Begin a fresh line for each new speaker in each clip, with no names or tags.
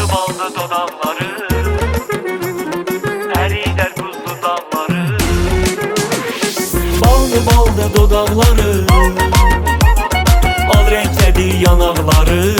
Ballı ballı dodakları, eriyler buzlu dalları.
Ballı ballı dodakları, al renkledi yanakları.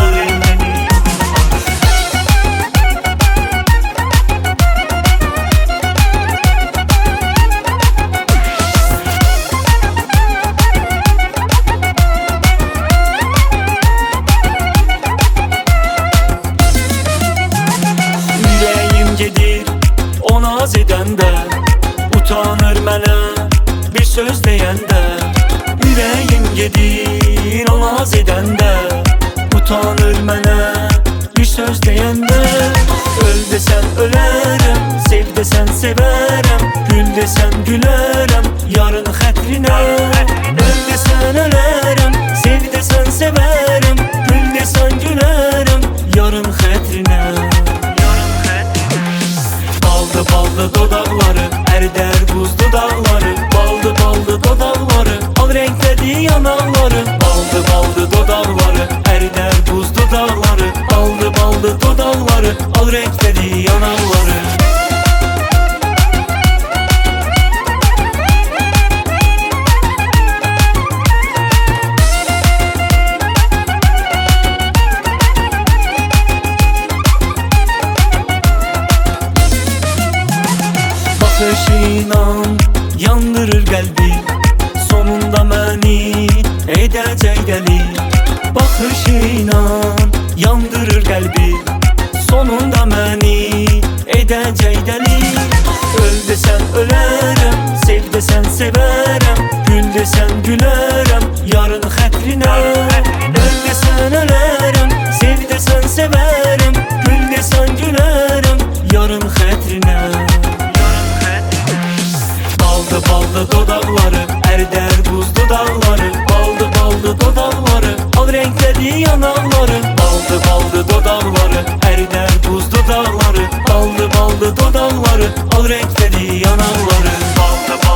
Yüreğim gedir o naz edəndə, utanır mənə bir söz deyəndə. Yüreğim gedir o naz edəndə, utanır mənə bir söz deyəndə. Öl desən ölərəm, sev desən sevərəm, gül desən gülərəm yarın xətrinə. Öl desən ölərəm, sev desən sevərəm, gül desən gülərəm yarın xətrinə. Ballı ballı dodakları, erder buzlu dağları. Ballı ballı dodakları, al renkledi yanakları. Ballı ballı dodakları, erder buzlu dağları. Ballı ballı dodakları, al renkledi yanakları. Bakışıyla yandırır qəlbi, sonunda məni edəcək dəli. Bakışıyla yandırır qəlbi, sonunda məni edəcək dəli. Öl desən ölərəm, sev desən sevərəm, gül desən gülərəm yarın xətrinə. Öl desən ölərəm, sev desən sevərəm, gül desən gülərəm yarın xətrinə. Ballı ballı dodakları, erder buzlu dağları. Ballı ballı dodakları, al renkledi yanakları. Ballı ballı dodakları, erder buzlu dağları. Ballı ballı dodakları, al renkledi yanakları. Ballı ballı